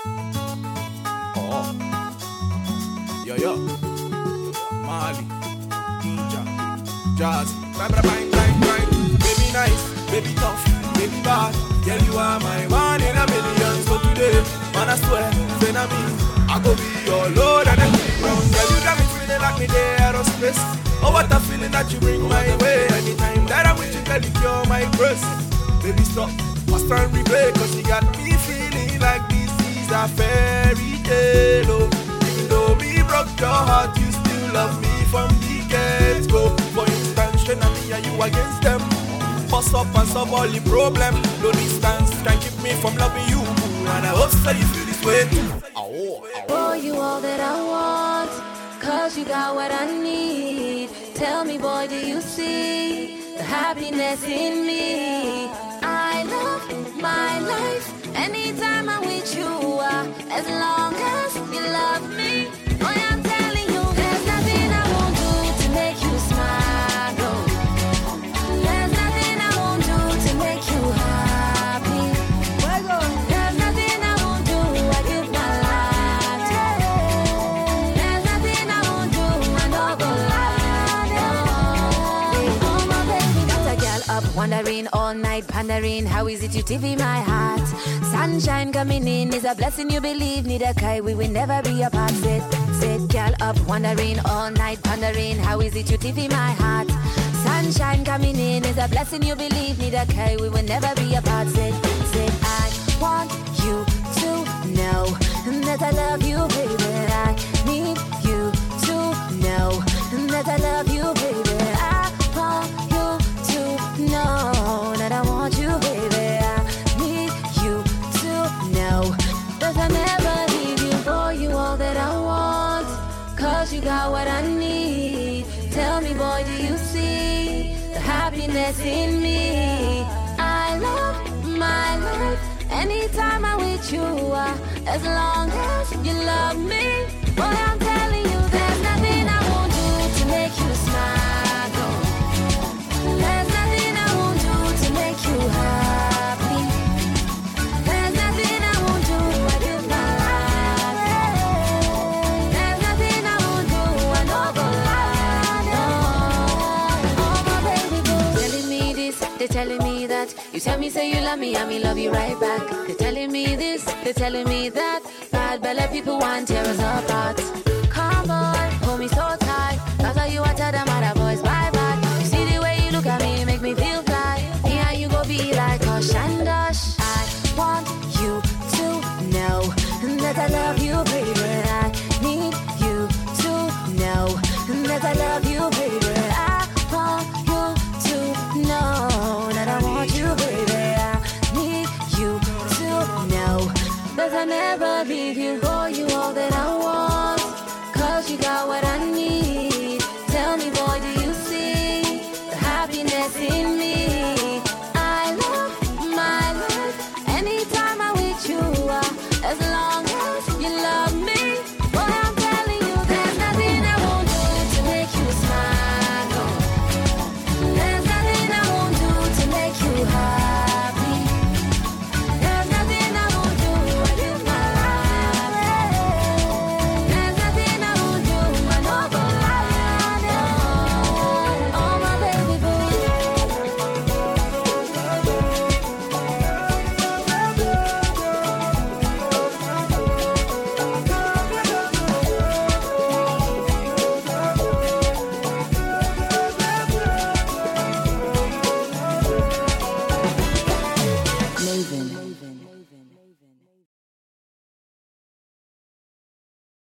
Oh, yo, Mali, Ninja, Jazz, bang, bang, bang, bang, bang. Baby nice, baby tough, baby bad. Girl, you are my one in a million. So today, man, I swear, say na me, I go be your lord and everything wrong. Girl, you got me feeling like me there aerospace. Oh, what a feeling that you bring my way. Anytime that I'm with you, girl, you're my grace. Baby, stop, must and replay, cause you got me feeling like this is a fairy tale. Oh, even though me broke your heart, you still love me from the get-go. For instance, when I'm me and you against them, bust up and solve all the problem. No distance can keep me from loving you, and I hope so you feel this way too. Oh, you all that I want, cause you got what I need. Tell me, boy, do you see the happiness in me? I love my life anytime I'm with you, as long as you love me. Boy, I'm telling you, there's nothing I won't do to make you smile. No. There's nothing I won't do to make you happy. There's nothing I won't do, I give my life to. There's nothing I won't do, I no go lie. Oh my baby, got a girl up wondering all night, pondering how is it you TV my heart. Sunshine coming in is a blessing, you believe me, the kai we will never be apart. Sit, girl up wondering all night, pondering how is it you TV my heart. Sunshine coming in is a blessing, you believe me, the kai we will never be apart. Sit, I want you to know that I love you, baby. I need you to know that I love you, baby. I want you to know that I want you, baby. I need you to know that I never leave you. For you all that I want, cause you got what I need. Tell me, boy, do you see the happiness in me? I love my life anytime I'm with you, as long as you love me. Boy, I'm telling you, there's nothing I won't do to make you smile. No. There's nothing I won't do to make you happy. There's nothing I won't do, I give my life. There's nothing I won't do, I no go lie. No. Oh my baby boo, telling me this, they're telling me that. You tell me say you love me, I mean love you right back. They're telling me this, they're telling me that. Bad belly people want tear us apart. Come on, hold me so tight. Cause all you want tell them other boys bye bye. You see the way you look at me, make me feel fly. Me and you go be like Hush and Dash. I want you to know that I love you, baby. I need you to know that I love you, baby. I want you to know that I want you, baby. I need you to know that I never leave you. For you all that I want, cause you got what I need. Tell me, boy, do you see the happiness in me? I love my life anytime I'm with you, as long as you love me. Boy, I'm telling you, there's nothing I won't do to make you smile. No. There's nothing I won't do to make you happy. There's nothing I won't do, I give my life. There's nothing I won't do, I no go lie. No. Oh my baby boo. Maven.